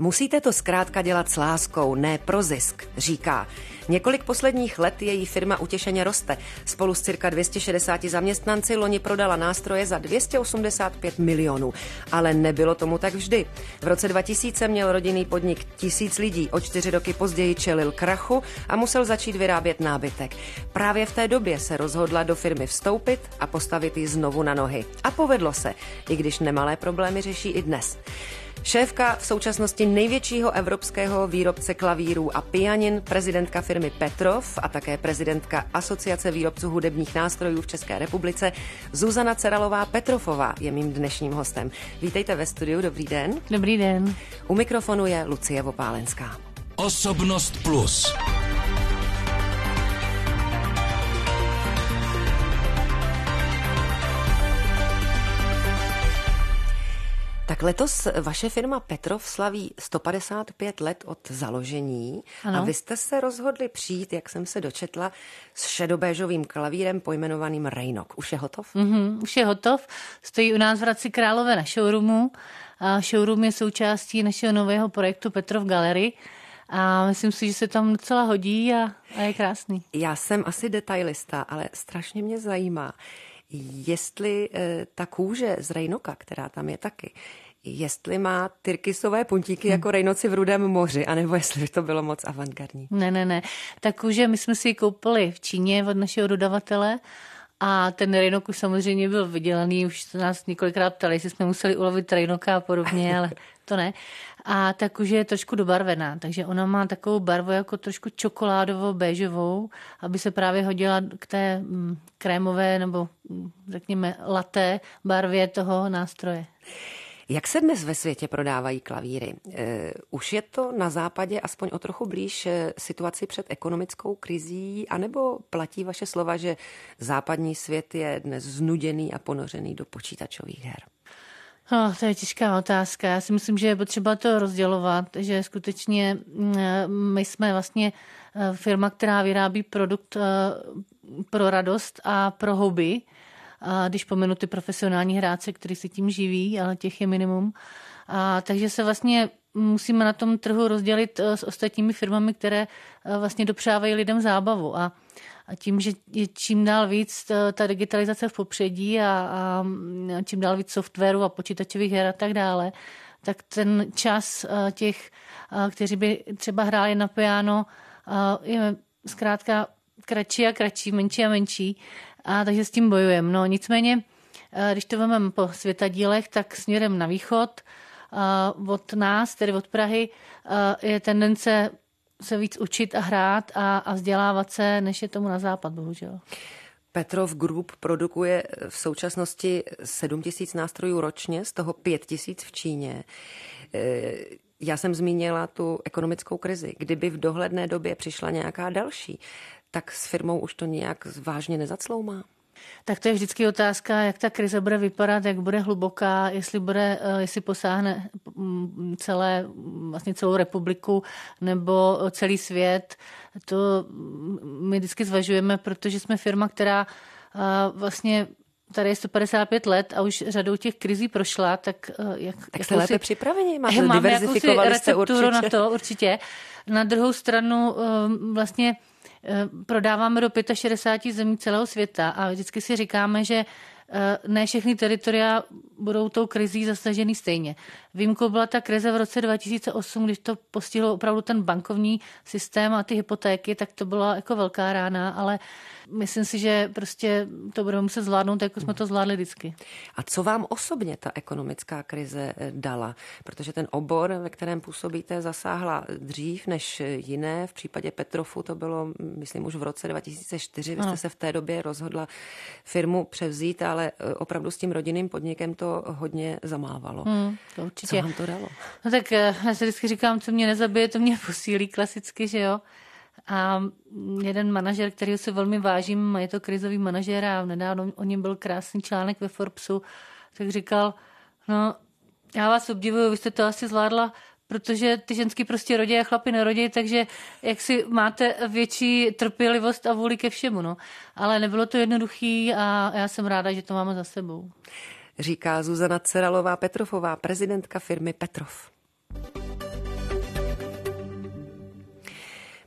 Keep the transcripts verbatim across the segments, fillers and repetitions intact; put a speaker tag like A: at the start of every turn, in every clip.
A: Musíte to zkrátka dělat s láskou, ne pro zisk, říká. Několik posledních let její firma utěšeně roste. Spolu s cirka dvě stě šedesáti zaměstnanci loni prodala nástroje za dvě stě osmdesát pět milionů. Ale nebylo tomu tak vždy. V roce dva tisíce měl rodinný podnik tisíc lidí, o čtyři roky později čelil krachu a musel začít vyrábět nábytek. Právě v té době se rozhodla do firmy vstoupit a postavit ji znovu na nohy. A povedlo se, i když nemalé problémy řeší i dnes. Šéfka v současnosti největšího evropského výrobce klavírů a pianin, prezidentka firmy Petrov a také prezidentka Asociace výrobců hudebních nástrojů v České republice Zuzana Ceralová-Petrofová je mým dnešním hostem. Vítejte ve studiu, dobrý den.
B: Dobrý den.
A: U mikrofonu je Lucie Vopálenská.
C: Osobnost plus.
A: Tak letos vaše firma Petrov slaví sto padesát pět let od založení. Ano. A vy jste se rozhodli přijít, jak jsem se dočetla, s šedobéžovým klavírem pojmenovaným Rejnok. Už je hotov?
B: Mm-hmm, už je hotov. Stojí u nás v Hradci Králové na showroomu. A showroom je součástí našeho nového projektu Petrov Gallery. A myslím si, že se tam docela hodí a, a je krásný.
A: Já jsem asi detailista, ale strašně mě zajímá, jestli e, ta kůže z Rejnoka, která tam je taky, jestli má tyrkysové puntíky hmm. jako rejnoci v Rudém moři, anebo jestli by to bylo moc avantgardní.
B: Ne, ne, ne. Ta kůže my jsme si ji koupili v Číně od našeho dodavatele a ten rejnok už samozřejmě byl vydělaný, už se nás několikrát ptali, jestli jsme museli ulovit rejnoka a podobně, ale to ne. A ta kůže je trošku dobarvená, takže ona má takovou barvu jako trošku čokoládovou, béžovou, aby se právě hodila k té krémové nebo řekněme laté barvě toho nástroje.
A: Jak se dnes ve světě prodávají klavíry? E, už je to na západě aspoň o trochu blíž situaci před ekonomickou krizí, anebo platí vaše slova, že západní svět je dnes znuděný a ponořený do počítačových her?
B: No, to je těžká otázka. Já si myslím, že je potřeba to rozdělovat, že skutečně my jsme vlastně firma, která vyrábí produkt pro radost a pro hobby. A když pomenu ty profesionální hráče, kteří se tím živí, ale těch je minimum. A takže se vlastně musíme na tom trhu rozdělit s ostatními firmami, které vlastně dopřávají lidem zábavu. A A tím, že je čím dál víc ta digitalizace v popředí a, a čím dál víc softwaru a počítačových her a tak dále, tak ten čas těch, kteří by třeba hráli na piano, je zkrátka kratší a kratší, menší a menší. A takže s tím bojujeme. No, nicméně, když to vezmeme po světadílech, tak směrem na východ od nás, tedy od Prahy, je tendence se víc učit a hrát a, a vzdělávat se, než je tomu na západ, bohužel.
A: Petrov Group produkuje v současnosti sedm tisíc nástrojů ročně, z toho pět tisíc v Číně. Já jsem zmínila tu ekonomickou krizi. Kdyby v dohledné době přišla nějaká další, tak s firmou už to nějak vážně nezacloumá?
B: Tak to je vždycky otázka, jak ta krize bude vypadat, jak bude hluboká, jestli bude, jestli posáhne celé, vlastně celou republiku nebo celý svět. To my vždycky zvažujeme, protože jsme firma, která vlastně tady je sto padesát pět let a už řadou těch krizí prošla, tak jak...
A: Tak jste lépe připraveni, máte
B: máme
A: diverzifikovali jste určitě.
B: na to, určitě. Na druhou stranu vlastně prodáváme do šedesáti pěti zemí celého světa a vždycky si říkáme, že ne všechny teritoria budou tou krizí zasažený stejně. Výjimkou byla ta krize v roce dva tisíce osm, když to postihlo opravdu ten bankovní systém a ty hypotéky, tak to byla jako velká rána, ale myslím si, že prostě to budeme muset zvládnout, jako jsme to zvládli vždycky.
A: A co vám osobně ta ekonomická krize dala? Protože ten obor, ve kterém působíte, zasáhla dřív než jiné. V případě Petrofu to bylo, myslím, už v roce dva tisíce čtyři. Vy jste se v té době rozhodla firmu převzít, ale opravdu s tím rodinným podnikem to hodně zamávalo.
B: Hmm, to určitě.
A: Co vám to dalo?
B: No tak já si vždycky říkám, co mě nezabije, to mě posílí klasicky, že jo. A jeden manažer, kterýho se velmi vážím, je to krizový manažer a nedávno o něm byl krásný článek ve Forbesu, tak říkal, no já vás obdivuju, vy jste to asi zvládla, protože ty ženský prostě rodí a chlapi nerodí, takže jak si máte větší trpělivost a vůli ke všemu, no. Ale nebylo to jednoduchý a já jsem ráda, že to máme za sebou.
A: Říká Zuzana Ceralová-Petrofová, prezidentka firmy Petrov.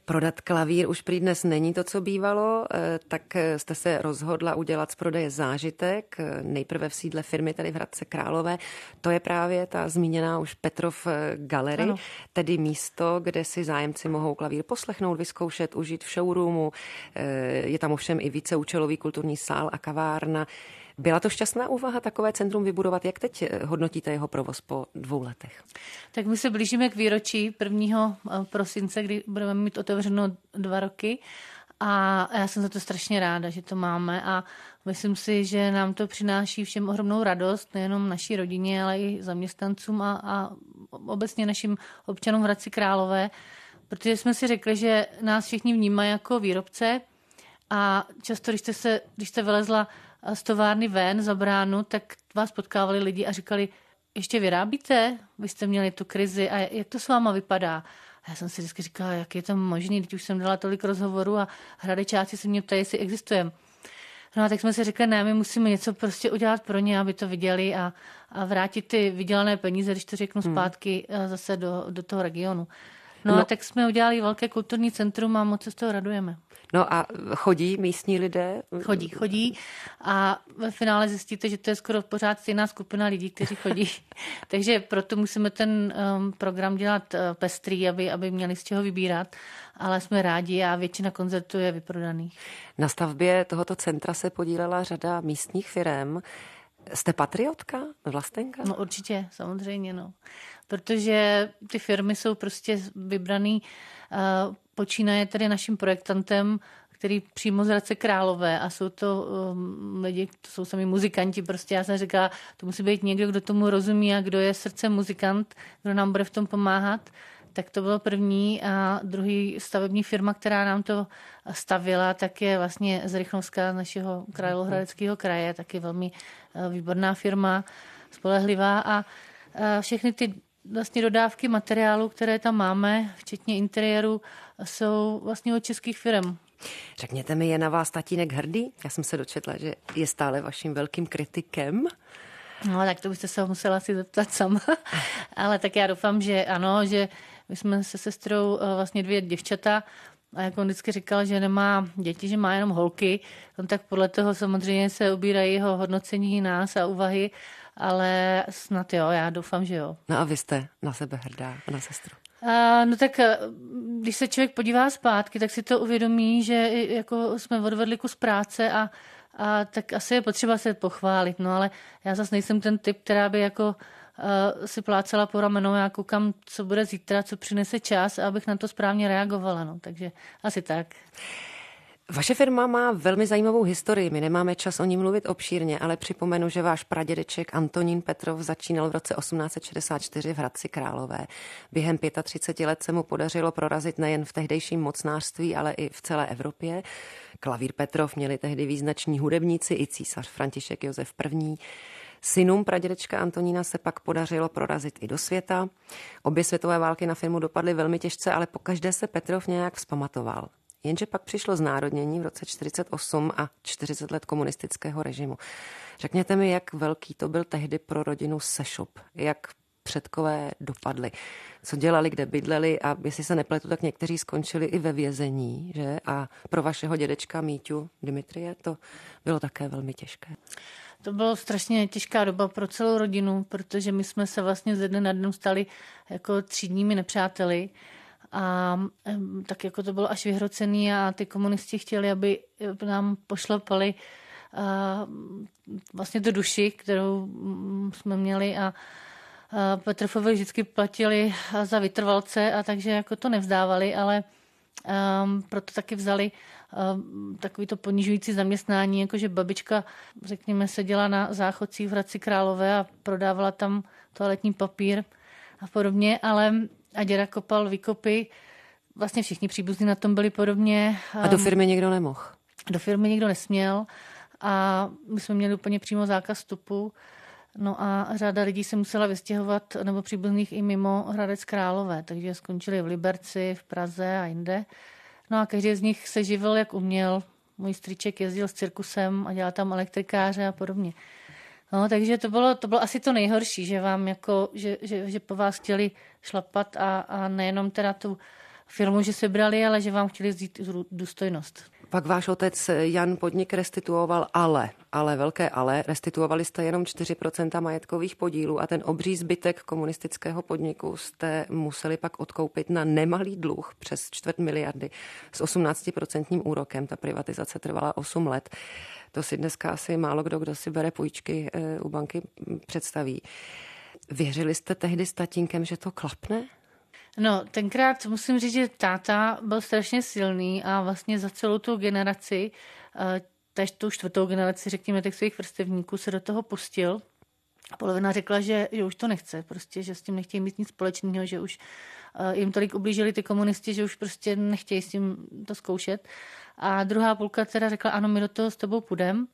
A: Prodat klavír už prý dnes není to, co bývalo, tak jste se rozhodla udělat z prodeje zážitek, nejprve v sídle firmy tady v Hradci Králové. To je právě ta zmíněná už Petrov Gallery, ano. Tedy místo, kde si zájemci mohou klavír poslechnout, vyzkoušet, užít v showroomu. Je tam ovšem i víceúčelový kulturní sál a kavárna. Byla to šťastná úvaha takové centrum vybudovat? Jak teď hodnotíte jeho provoz po dvou letech?
B: Tak my se blížíme k výročí prvního prosince, kdy budeme mít otevřeno dva roky a já jsem za to strašně ráda, že to máme a myslím si, že nám to přináší všem ohromnou radost, nejenom naší rodině, ale i zaměstnancům a, a obecně našim občanům v Hradci Králové, protože jsme si řekli, že nás všichni vnímají jako výrobce a často, když jste, se, když jste vylezla z továrny ven za bránu, tak vás potkávali lidi a říkali, ještě vyrábíte? Vy jste měli tu krizi a jak to s váma vypadá? A já jsem si vždycky říkala, jak je to možné, teď už jsem dala tolik rozhovorů a hradečáci se mě ptají, jestli existujeme. No a tak jsme si řekli, ne, my musíme něco prostě udělat pro ně, aby to viděli a, a vrátit ty vydělané peníze, když to řeknu zpátky, hmm. zase do, do toho regionu. No, no a tak jsme udělali velké kulturní centrum a moc se z toho radujeme.
A: No a chodí místní lidé?
B: Chodí, chodí a ve finále zjistíte, že to je skoro pořád stejná skupina lidí, kteří chodí. Takže proto musíme ten um, program dělat uh, pestrý, aby, aby měli z čeho vybírat, ale jsme rádi a většina koncertů je vyprodaných.
A: Na stavbě tohoto centra se podílela řada místních firem. Jste patriotka, vlastenka?
B: No určitě, samozřejmě, no. Protože ty firmy jsou prostě vybraný, uh, počínaje tedy naším projektantem, který přímo z Hradce Králové a jsou to um, lidi, to jsou sami muzikanti, prostě já jsem říkala, to musí být někdo, kdo tomu rozumí a kdo je srdcem muzikant, kdo nám bude v tom pomáhat. Tak to bylo první a druhý stavební firma, která nám to stavila, tak je vlastně z Rychnovska, z našeho Královéhradeckého kraje, taky velmi výborná firma, spolehlivá a všechny ty vlastně dodávky materiálu, které tam máme, včetně interiéru, jsou vlastně od českých firm.
A: Řekněte mi, je na vás tatínek hrdý? Já jsem se dočetla, že je stále vaším velkým kritikem.
B: No, tak to byste se ho musela si zeptat sama. Ale tak já doufám, že ano, že my jsme se sestrou vlastně dvě děvčata a jak on vždycky říkal, že nemá děti, že má jenom holky, on tak podle toho samozřejmě se ubírají jeho hodnocení nás a úvahy, ale snad jo, já doufám, že jo.
A: No a vy jste na sebe hrdá, na sestru?
B: A, no tak, když se člověk podívá zpátky, tak si to uvědomí, že jako jsme odvedli kus práce a, a tak asi je potřeba se pochválit, no ale já zase nejsem ten typ, která by jako uh, si plácela po ramenou, já koukám, co bude zítra, co přinese čas, abych na to správně reagovala, no, takže asi tak.
A: Vaše firma má velmi zajímavou historii, my nemáme čas o ní mluvit obšírně, ale připomenu, že váš pradědeček Antonín Petrov začínal v roce osmnáct set šedesát čtyři v Hradci Králové. Během třicet pět let se mu podařilo prorazit nejen v tehdejším mocnářství, ale i v celé Evropě. Klavír Petrov měli tehdy význační hudebníci i císař František Josef I. Synům pradědečka Antonína se pak podařilo prorazit i do světa. Obě světové války na firmu dopadly velmi těžce, ale pokaždé se Petrov nějak vzpamatoval. Jenže pak přišlo znárodnění v roce čtyřicet osm a čtyřicet let komunistického režimu. Řekněte mi, jak velký to byl tehdy pro rodinu sešup, jak předkové dopadli, co dělali, kde bydleli a jestli se nepletu, tak někteří skončili i ve vězení, že? A pro vašeho dědečka Míťu Dimitrie to bylo také velmi těžké.
B: To bylo strašně těžká doba pro celou rodinu, protože my jsme se vlastně ze dne na den stali jako třídními nepřáteli. A tak jako to bylo až vyhrocený a ty komunisti chtěli, aby nám pošlapali vlastně tu duši, kterou jsme měli a Petrofovi vždycky platili za vytrvalce a takže jako to nevzdávali, ale um, proto taky vzali um, takový to ponižující zaměstnání, jakože babička, řekněme, seděla na záchodcích v Hradci Králové a prodávala tam toaletní papír a podobně, ale a děda kopal výkopy. Vlastně všichni příbuzní na tom byli podobně.
A: A do firmy někdo nemohl?
B: Do firmy nikdo nesměl a my jsme měli úplně přímo zákaz vstupu. No a řada lidí se musela vystěhovat, nebo příbuzných i mimo Hradec Králové, takže skončili v Liberci, v Praze a jinde. No a každý z nich se živil, jak uměl. Můj strýček jezdil s cirkusem a dělal tam elektrikáře a podobně. No, takže to bylo, to bylo asi to nejhorší, že vám jako, že, že, že po vás chtěli šlapat a, a nejenom teda tu filmu, že se brali, ale že vám chtěli vzít důstojnost.
A: Pak váš otec Jan podnik restituoval, ale, ale velké ale, restituovali jste jenom čtyři procenta majetkových podílů a ten obří zbytek komunistického podniku jste museli pak odkoupit na nemalý dluh přes čtvrt miliardy s osmnáctiprocentním úrokem. Ta privatizace trvala osm let. To si dneska asi málo kdo, kdo si bere půjčky u banky, představí. Věřili jste tehdy s tatínkem, že to klapne?
B: No, tenkrát musím říct, že táta byl strašně silný a vlastně za celou tu generaci, tež tu čtvrtou generaci, řekněme, těch svých vrstevníků se do toho pustil. A polovina řekla, že, že už to nechce, prostě, že s tím nechtějí mít nic společného, že už jim tolik ublížili ty komunisti, že už prostě nechtějí s tím to zkoušet. A druhá půlka teda řekla, ano, my do toho s tebou půjdem.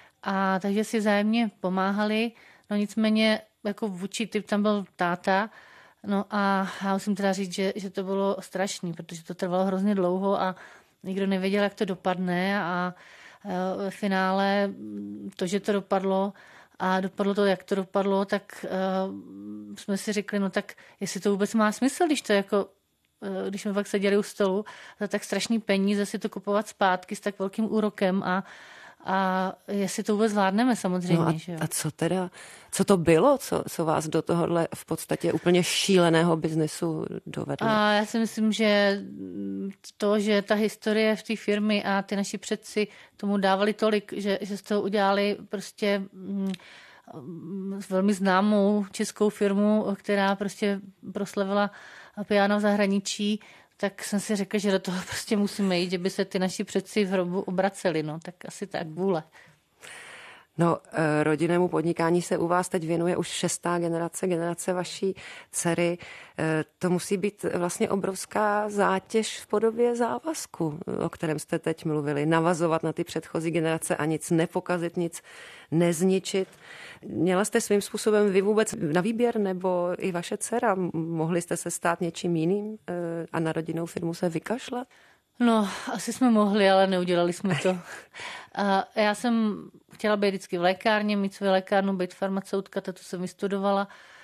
B: A takže si vzájemně pomáhali, no nicméně jako vůči typ tam byl táta. No a já musím teda říct, že, že to bylo strašný, protože to trvalo hrozně dlouho a nikdo nevěděl, jak to dopadne a ve finále to, že to dopadlo a dopadlo to, jak to dopadlo, tak uh, jsme si řekli, no tak jestli to vůbec má smysl, když to jako, uh, když jsme pak seděli u stolu za tak strašný peníze si to kupovat zpátky s tak velkým úrokem a A jestli to vůbec zvládneme samozřejmě.
A: No a,
B: že jo?
A: a co teda, co to bylo, co, co vás do tohohle v podstatě úplně šíleného biznesu dovedlo?
B: A já si myslím, že to, že ta historie v té firmy a ty naši předci tomu dávali tolik, že, že z toho udělali prostě mm, velmi známou českou firmu, která prostě proslavila piano v zahraničí, tak jsem si řekla, že do toho prostě musíme jít, že by se ty naši předci v hrobu obraceli, no, tak asi tak vůle.
A: No, rodinnému podnikání se u vás teď věnuje už šestá generace, generace vaší dcery. To musí být vlastně obrovská zátěž v podobě závazku, o kterém jste teď mluvili. Navazovat na ty předchozí generace a nic nepokazit, nic nezničit. Měla jste svým způsobem vy vůbec na výběr, nebo i vaše dcera? Mohli jste se stát něčím jiným a na rodinnou firmu se vykašlat?
B: No, asi jsme mohli, ale neudělali jsme to. A já jsem chtěla být vždycky v lékárně, mít svou lékárnu, být farmaceutka, to jsem vystudovala.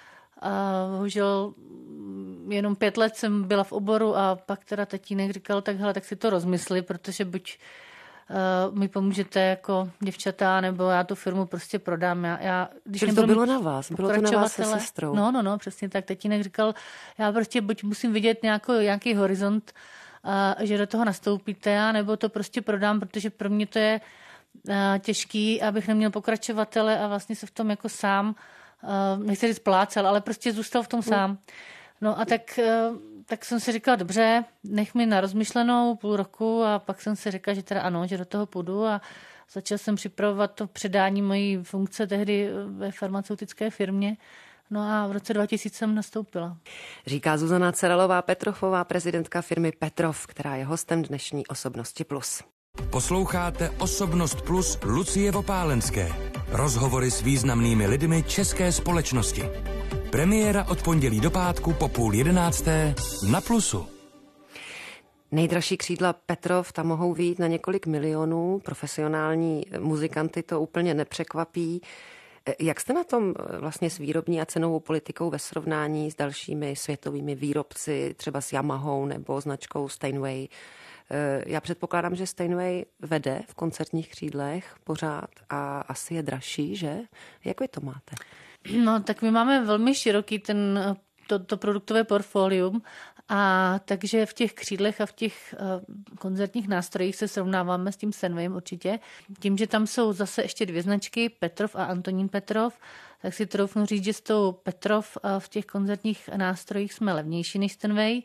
B: A bohužel jenom pět let jsem byla v oboru a pak teda tatínek říkal, tak hele, tak si to rozmysli, protože buď uh, mi pomůžete jako děvčata, nebo já tu firmu prostě prodám. Já, já, když
A: Čili to bylo na vás, bylo to na vás se sestrou.
B: No, no, no, přesně tak. Tatínek říkal, já prostě buď musím vidět nějaký, nějaký horizont, a že do toho nastoupíte, nebo to prostě prodám, protože pro mě to je a, těžký, abych neměl pokračovatele a vlastně se v tom jako sám, a, nechci říct plácal, ale prostě zůstal v tom sám. No a tak, a, tak jsem si říkala, dobře, nech mi na rozmyšlenou půl roku a pak jsem si říkala, že teda ano, že do toho půjdu a začal jsem připravovat to předání mojí funkce tehdy ve farmaceutické firmě. No a v roce dva tisíce jsem nastoupila.
A: Říká Zuzana Cerelová-Petrofová, prezidentka firmy Petrov, která je hostem dnešní Osobnosti plus.
C: Posloucháte Osobnost plus Lucie Vopálenské. Rozhovory s významnými lidmi české společnosti. Premiéra od pondělí do pátku po půl jedenácté na Plusu.
A: Nejdražší křídla Petrov tam mohou vyjít na několik milionů. Profesionální muzikanty to úplně nepřekvapí. Jak jste na tom vlastně s výrobní a cenovou politikou ve srovnání s dalšími světovými výrobci, třeba s Yamahou nebo značkou Steinway? Já předpokládám, že Steinway vede v koncertních křídlech pořád a asi je dražší, že? Jak vy to máte?
B: No, tak my máme velmi široký ten, to, to produktové portfolium a takže v těch křídlech a v těch uh, koncertních nástrojích se srovnáváme s tím Steinwayem určitě. Tím, že tam jsou zase ještě dvě značky, Petrov a Antonín Petrov, tak si troufnu říct, že s tou Petrov uh, v těch koncertních nástrojích jsme levnější než Steinway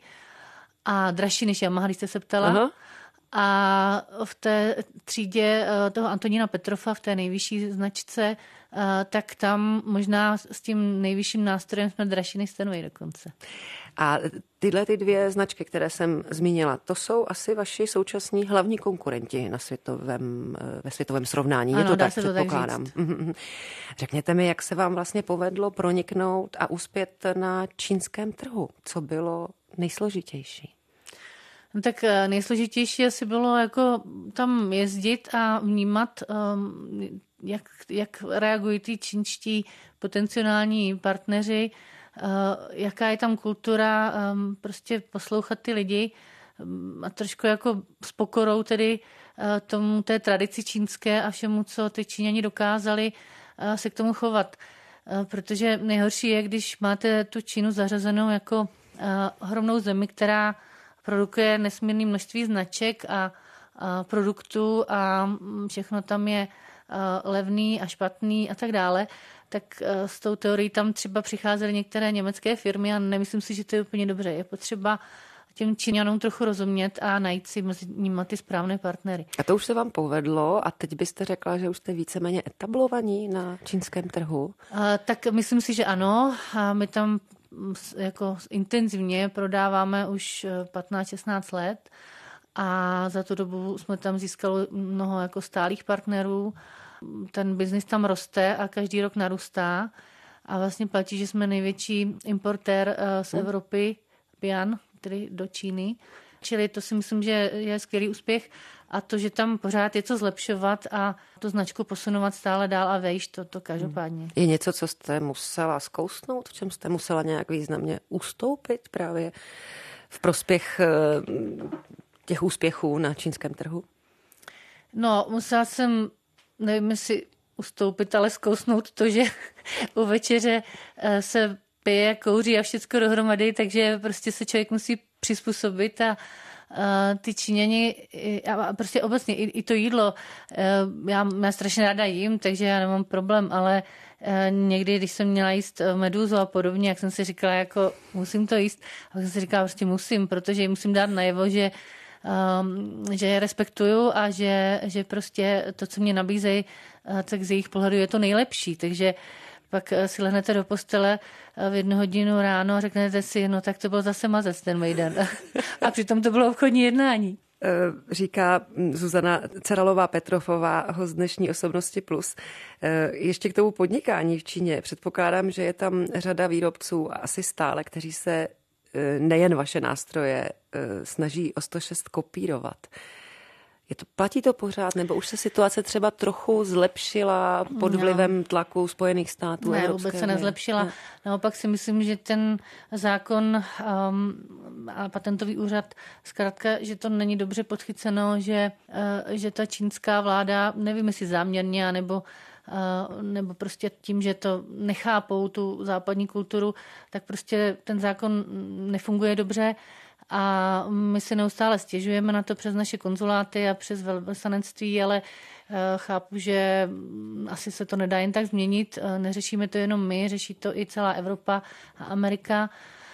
B: a dražší než Yamaha, když jste se ptala. Aha. A v té třídě toho Antonína Petrova, v té nejvyšší značce, tak tam možná s tím nejvyšším nástrojem jsme dražší než Steinway dokonce.
A: A tyhle ty dvě značky, které jsem zmínila, to jsou asi vaši současní hlavní konkurenti na světovém, ve světovém srovnání.
B: Ano,
A: je to
B: dá
A: tak,
B: se to
A: předpokládám. Tak říct. Řekněte mi, jak se vám vlastně povedlo proniknout a uspět na čínském trhu? Co bylo nejsložitější?
B: No tak nejsložitější asi bylo jako tam jezdit a vnímat, jak, jak reagují ty čínští potenciální partneři jaká je tam kultura, prostě poslouchat ty lidi a trošku jako s pokorou tedy tomu té tradici čínské a všemu, co ty Číňani dokázali se k tomu chovat. Protože nejhorší je, když máte tu Čínu zařazenou jako ohromnou zemi, která produkuje nesmírné množství značek a, a produktů a všechno tam je levný a špatný a tak dále, tak s tou teorií tam třeba přicházely některé německé firmy a nemyslím si, že to je úplně dobře. Je potřeba těm Číňanům trochu rozumět a najít si mezi nimi ty správné partnery.
A: A to už se vám povedlo a teď byste řekla, že už jste víceméně etablovaní na čínském trhu?
B: A, tak myslím si, že ano. A my tam jako intenzivně prodáváme už patnáct šestnáct let a za tu dobu jsme tam získali mnoho jako stálých partnerů. Ten biznis tam roste a každý rok narůstá a vlastně platí, že jsme největší importér z Evropy, Bian, tedy do Číny. Čili to si myslím, že je skvělý úspěch a to, že tam pořád je co zlepšovat a tu značku posunovat stále dál a vejš, to, to každopádně.
A: Je něco, co jste musela zkousnout, v čem jste musela nějak významně ustoupit právě v prospěch těch úspěchů na čínském trhu?
B: No, musela jsem, nevím, jestli ustoupit, ale zkousnout to, že u večeře se pije, kouří a všecko dohromady, takže prostě se člověk musí přizpůsobit a Uh, ty Číňani a prostě obecně i, i to jídlo, uh, já, já strašně ráda jím, takže já nemám problém, ale uh, někdy, když jsem měla jíst medúzu a podobně, jak jsem si říkala, jako musím to jíst, a jsem si říkala, prostě musím, protože jim musím dát najevo, že, um, že je respektuju a že, že prostě to, co mě nabízejí, uh, tak z jejich pohledu je to nejlepší, takže pak si lehnete do postele v jednu hodinu ráno a řeknete si, no tak to byl zase mazec ten mejdan. A přitom to bylo obchodní jednání.
A: Říká Zuzana Ceralová-Petrofová, host dnešní Osobnosti plus. Ještě k tomu podnikání v Číně. Předpokládám, že je tam řada výrobců asi stále, kteří se nejen vaše nástroje snaží o sto šest kopírovat. Je to, platí to pořád, nebo už se situace třeba trochu zlepšila pod vlivem tlaku Spojených států?
B: Ne, vůbec se nezlepšila. Ne. Naopak si myslím, že ten zákon um, a patentový úřad, zkrátka, že to není dobře podchyceno, že, uh, že ta čínská vláda, nevím, jestli záměrně, nebo Uh, nebo prostě tím, že to nechápou, tu západní kulturu, tak prostě ten zákon nefunguje dobře. A my si neustále stěžujeme na to přes naše konzuláty a přes velvyslanectví, ale chápu, že asi se to nedá jen tak změnit. Neřešíme to jenom my, řeší to i celá Evropa a Amerika.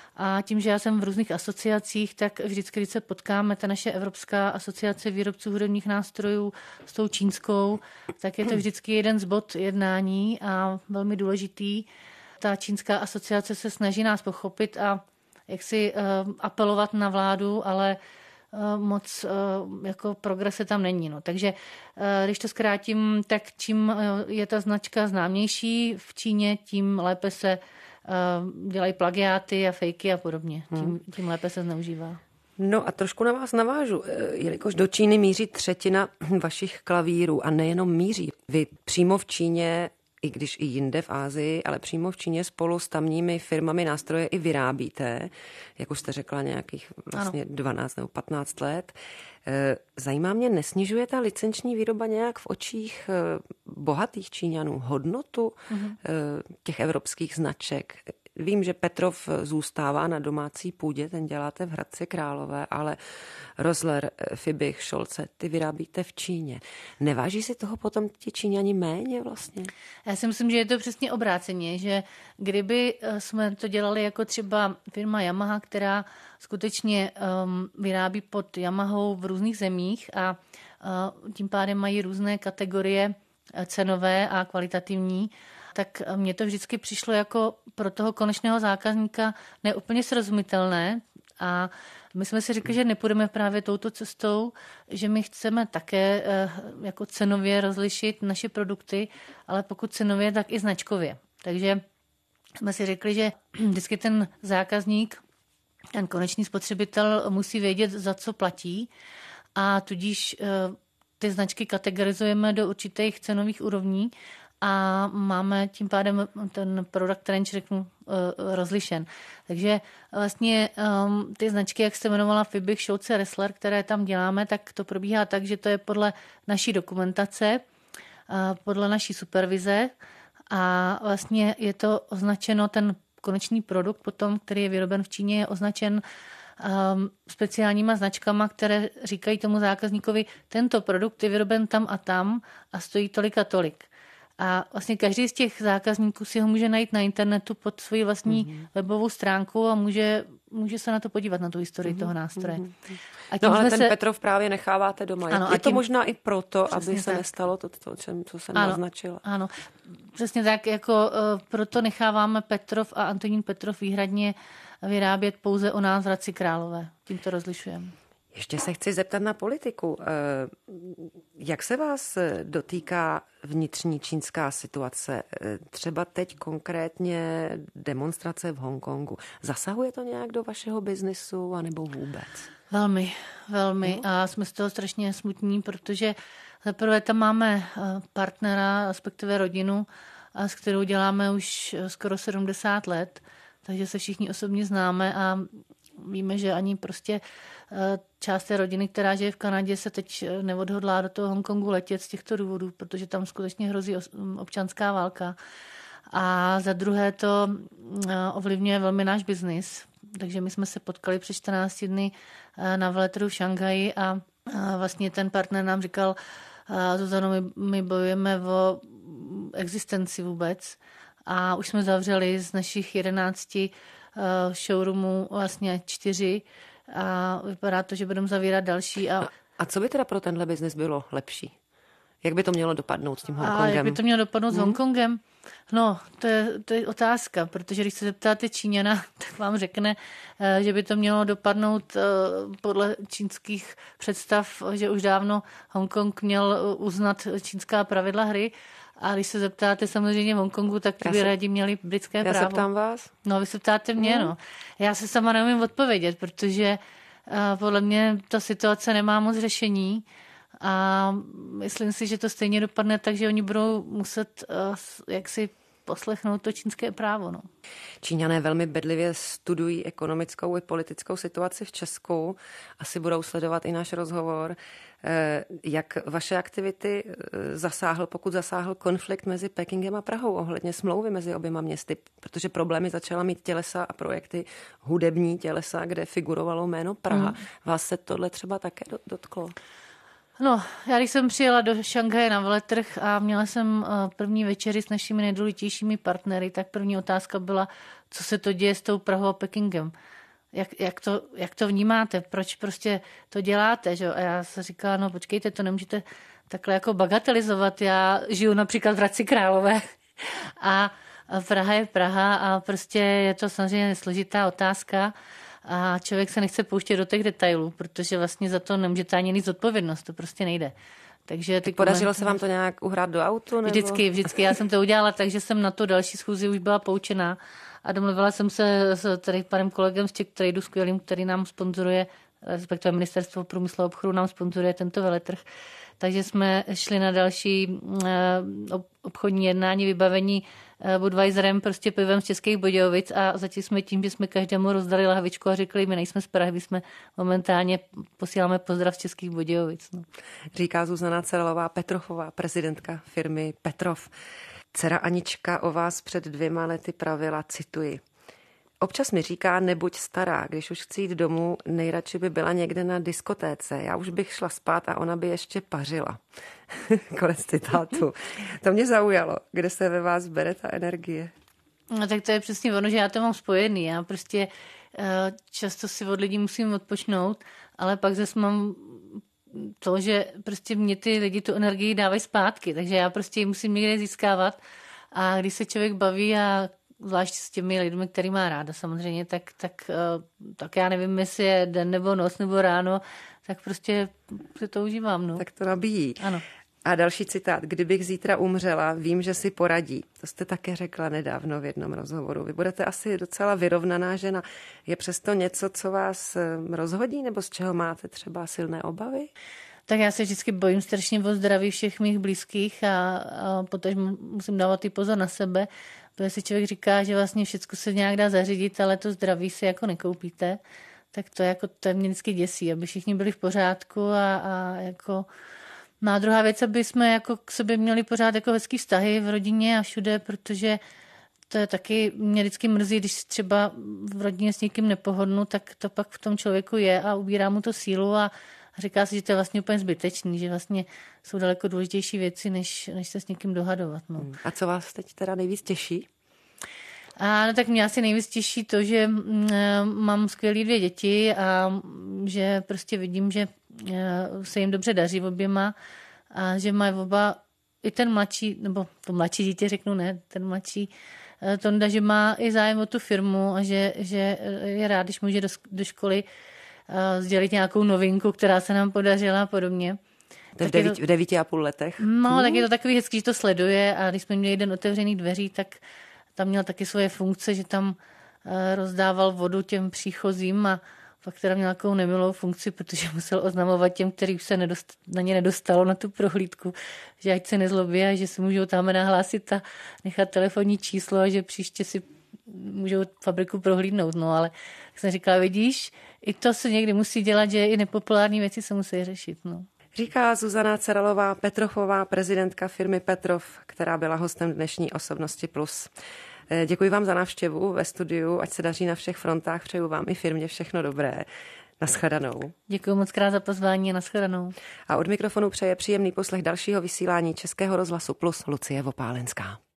B: A tím, že já jsem v různých asociacích, tak vždycky, když se potkáme, ta naše Evropská asociace výrobců hudebních nástrojů s tou čínskou, tak je to vždycky jeden z bod jednání a velmi důležitý. Ta čínská asociace se snaží nás pochopit a jak si uh, apelovat na vládu, ale uh, moc uh, jako progrese tam není. No. Takže uh, když to zkrátím, tak čím uh, je ta značka známější v Číně, tím lépe se uh, dělají plagiáty a fejky a podobně. Tím, hmm. tím lépe se zneužívá.
A: No a trošku na vás navážu, jelikož do Číny míří třetina vašich klavírů a nejenom míří. Vy přímo v Číně, i když i jinde v Asii, ale přímo v Číně spolu s tamními firmami nástroje i vyrábíte, jak už jste řekla, nějakých vlastně ano. dvanáct nebo patnáct let. Zajímá mě, nesnižuje ta licenční výroba nějak v očích bohatých Číňanů hodnotu mhm. těch evropských značek? Vím, že Petrov zůstává na domácí půdě, ten děláte v Hradci Králové, ale Rossler, Fiebig, Scholze, ty vyrábíte v Číně. Neváží si toho potom ti Číňani méně vlastně?
B: Já si myslím, že je to přesně obráceně, že kdyby jsme to dělali jako třeba firma Yamaha, která skutečně um, vyrábí pod Yamahou v různých zemích a uh, tím pádem mají různé kategorie cenové a kvalitativní, tak mně to vždycky přišlo jako pro toho konečného zákazníka neúplně srozumitelné a my jsme si řekli, že nepůjdeme právě touto cestou, že my chceme také jako cenově rozlišit naše produkty, ale pokud cenově, tak i značkově. Takže jsme si řekli, že vždycky ten zákazník, ten konečný spotřebitel musí vědět, za co platí a tudíž ty značky kategorizujeme do určitých cenových úrovní a máme tím pádem ten product range, řeknu, rozlišen. Takže vlastně um, ty značky, jak jste jmenovala Fibik, Šolce, Ressler, které tam děláme, tak to probíhá tak, že to je podle naší dokumentace, podle naší supervize a vlastně je to označeno, ten konečný produkt potom, který je vyroben v Číně, je označen um, speciálníma značkama, které říkají tomu zákazníkovi, tento produkt je vyroben tam a tam a stojí tolik a tolik. A vlastně každý z těch zákazníků si ho může najít na internetu pod svoji vlastní mm-hmm. webovou stránku a může, může se na to podívat, na tu historii mm-hmm. toho nástroje.
A: Mm-hmm. A no ale ten se... Petrov právě necháváte doma. Ano, je tím... to možná i proto, aby se tak. nestalo to, to, co jsem
B: ano,
A: naznačila.
B: Ano, přesně tak, jako uh, proto necháváme Petrov a Antonín Petrov výhradně vyrábět pouze u nás v Hradci Králové. Tím to rozlišujeme.
A: Ještě se chci zeptat na politiku. Jak se vás dotýká vnitřní čínská situace? Třeba teď konkrétně demonstrace v Hongkongu. Zasahuje to nějak do vašeho biznisu, anebo vůbec?
B: Velmi, velmi. No. A jsme z toho strašně smutní, protože zaprvé tam máme partnera, respektive rodinu, s kterou děláme už skoro sedmdesát let, takže se všichni osobně známe a víme, že ani prostě část té rodiny, která žije v Kanadě, se teď neodhodlá do toho Hongkongu letět z těchto důvodů, protože tam skutečně hrozí občanská válka. A za druhé to ovlivňuje velmi náš biznis. Takže my jsme se potkali před čtrnácti dny na veletrhu v Šanghaji a vlastně ten partner nám říkal, Zuzano, my, my bojujeme o existenci vůbec a už jsme zavřeli z našich jedenácti showroomů vlastně čtyři a vypadá to, že budeme zavírat další. A,
A: a co by teda pro tenhle biznes bylo lepší? Jak by to mělo dopadnout s tím Hongkongem?
B: A jak by to mělo dopadnout
A: hmm.
B: s Hongkongem? No, to je, to je otázka, protože když se zeptáte Číňana, tak vám řekne, že by to mělo dopadnout podle čínských představ, že už dávno Hongkong měl uznat čínská pravidla hry. A když se zeptáte samozřejmě v Hongkongu, tak by se, rádi měli britské
A: já
B: právo.
A: Já se ptám vás?
B: No, vy se ptáte mě, mm. no. Já se sama neumím odpovědět, protože uh, podle mě ta situace nemá moc řešení a myslím si, že to stejně dopadne tak, že oni budou muset uh, jaksi poslechnout to čínské právo. No.
A: Číňané velmi bedlivě studují ekonomickou i politickou situaci v Česku. Asi budou sledovat i náš rozhovor. Jak vaše aktivity zasáhl, pokud zasáhl konflikt mezi Pekingem a Prahou ohledně smlouvy mezi oběma městy, protože problémy začala mít tělesa a projekty hudební tělesa, kde figurovalo jméno Praha. Mm. Vás se tohle třeba také dotklo?
B: No, já když jsem přijela do Šanghaje na veletrh a měla jsem první večeři s našimi nejdůležitějšími partnery, tak první otázka byla, co se to děje s tou Prahou a Pekingem. Jak, jak, to, jak to vnímáte? Proč prostě to děláte? Že? A já se říkala, no počkejte, to nemůžete takhle jako bagatelizovat. Já žiju například v Hradci Králové a Praha je Praha a prostě je to samozřejmě složitá otázka a člověk se nechce pouštět do těch detailů, protože vlastně za to nemůžete ani nic odpovědnost, to prostě nejde. Takže ty
A: podařilo koment... se vám to nějak uhrát do autu? Nebo?
B: Vždycky, vždycky. Já jsem to udělala, takže jsem na to další schůzi už byla poučená a domluvila jsem se s tady panem kolegem z Czech Tradu, skvělým, který nám sponzoruje, respektive Ministerstvo průmyslu a obchodu nám sponzoruje tento veletrh. Takže jsme šli na další obchodní jednání, vybavení Budweiserem, prostě pivem z Českých Budějovic a začali jsme tím, že jsme každému rozdali lahvičku a řekli, my nejsme z Prahy, my jsme momentálně posíláme pozdrav z Českých Budějovic. No.
A: Říká Zuzana Celelová Petrofová, prezidentka firmy Petrov. Dcera Anička o vás před dvěma lety pravila, cituji. Občas mi říká, nebuď stará, když už chci jít domů, nejradši by byla někde na diskotéce. Já už bych šla spát a ona by ještě pařila. Konec citátu. To mě zaujalo. Kde se ve vás bere ta energie?
B: No tak to je přesně ono, že já to mám spojený. Já prostě často si od lidí musím odpočnout, ale pak zase mám to, že prostě mě ty lidi tu energii dávají zpátky, takže já prostě ji musím někde získávat a když se člověk baví a zvlášť s těmi lidmi, který má ráda samozřejmě, tak, tak, tak já nevím, jestli je den nebo noc nebo ráno, tak prostě se to užívám. No.
A: Tak to nabíjí.
B: Ano.
A: A další citát. Kdybych zítra umřela, vím, že si poradí. To jste také řekla nedávno v jednom rozhovoru. Vy budete asi docela vyrovnaná žena. Je přesto něco, co vás rozhodí, nebo z čeho máte třeba silné obavy?
B: Tak já se vždycky bojím strašně o zdraví všech mých blízkých a, a potom musím dávat i pozor na sebe, protože si člověk říká, že vlastně všechno se nějak dá zařídit, ale to zdraví si jako nekoupíte. Tak to, jako, to mě vždycky děsí, aby všichni byli v pořádku a, a jako... No a druhá věc, aby jsme jako k sobě měli pořád jako hezký vztahy v rodině a všude, protože to je taky, mě vždycky mrzí, když třeba v rodině s někým nepohodnu, tak to pak v tom člověku je a ubírá mu to sílu a říká se, že to je vlastně úplně zbytečný, že vlastně jsou daleko důležitější věci, než, než se s někým dohadovat. No.
A: A co vás teď teda nejvíc těší?
B: A no, tak mě asi nejvíc těší to, že mm, mám skvělé dvě děti a že prostě vidím, že se jim dobře daří oběma a že mají oba, i ten mladší, nebo to mladší dítě řeknu, ne, ten mladší Tonda, že má i zájem o tu firmu a že, že je rád, když může do, do školy sdělit nějakou novinku, která se nám podařila a podobně.
A: To v, devíti, v devíti a půl letech?
B: No, hmm. tak je to takový hezký, že to sleduje a když jsme měli jeden otevřených dveří, tak tam měl taky svoje funkce, že tam rozdával vodu těm příchozím a pak teda měl takovou nemilou funkci, protože musel oznamovat těm, kterých se nedost, na ně nedostalo na tu prohlídku, že ať se nezlobí a že si můžou tam nahlásit a nechat telefonní číslo a že příště si můžou fabriku prohlídnout. No ale jak jsem říkala, vidíš, i to se někdy musí dělat, že i nepopulární věci se musí řešit. No.
A: Říká Zuzana Ceralová Petrofová, prezidentka firmy Petrov, která byla hostem dnešní Osobnosti plus. Děkuji vám za návštěvu ve studiu, ať se daří na všech frontách, přeju vám i firmě všechno dobré. Naschledanou.
B: Děkuji moc krát za pozvání a naschledanou.
A: A od mikrofonu přeje příjemný poslech dalšího vysílání Českého rozhlasu Plus Lucie Vopálenská.